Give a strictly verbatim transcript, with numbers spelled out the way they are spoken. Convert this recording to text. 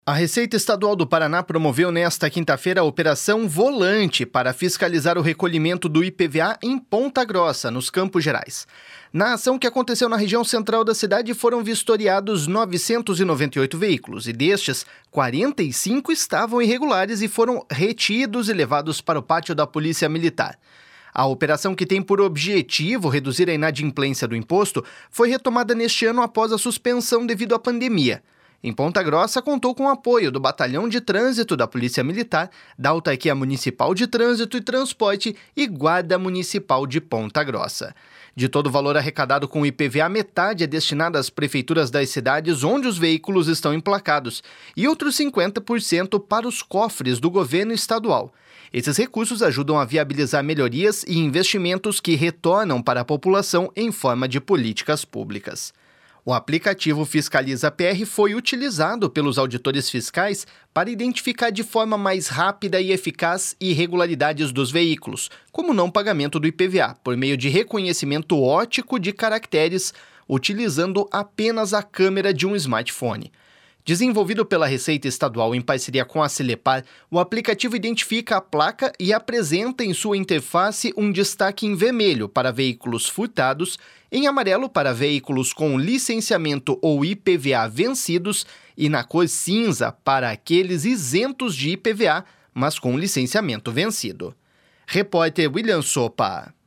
A Receita Estadual do Paraná promoveu nesta quinta-feira a Operação Volante para fiscalizar o recolhimento do I P V A em Ponta Grossa, nos Campos Gerais. Na ação que aconteceu na região central da cidade, foram vistoriados novecentos e noventa e oito veículos e destes, quarenta e cinco estavam irregulares e foram retidos e levados para o pátio da Polícia Militar. A operação, que tem por objetivo reduzir a inadimplência do imposto, foi retomada neste ano após a suspensão devido à pandemia. Em Ponta Grossa, contou com o apoio do Batalhão de Trânsito da Polícia Militar, da Autarquia Municipal de Trânsito e Transporte e Guarda Municipal de Ponta Grossa. De todo o valor arrecadado com o I P V A, metade é destinada às prefeituras das cidades onde os veículos estão emplacados e outros cinquenta por cento para os cofres do governo estadual. Esses recursos ajudam a viabilizar melhorias e investimentos que retornam para a população em forma de políticas públicas. O aplicativo Fiscaliza P R foi utilizado pelos auditores fiscais para identificar de forma mais rápida e eficaz irregularidades dos veículos, como o não pagamento do I P V A, por meio de reconhecimento óptico de caracteres, utilizando apenas a câmera de um smartphone. Desenvolvido pela Receita Estadual em parceria com a Celepar, o aplicativo identifica a placa e apresenta em sua interface um destaque em vermelho para veículos furtados, em amarelo para veículos com licenciamento ou I P V A vencidos e na cor cinza para aqueles isentos de I P V A, mas com licenciamento vencido. Repórter William Sopa.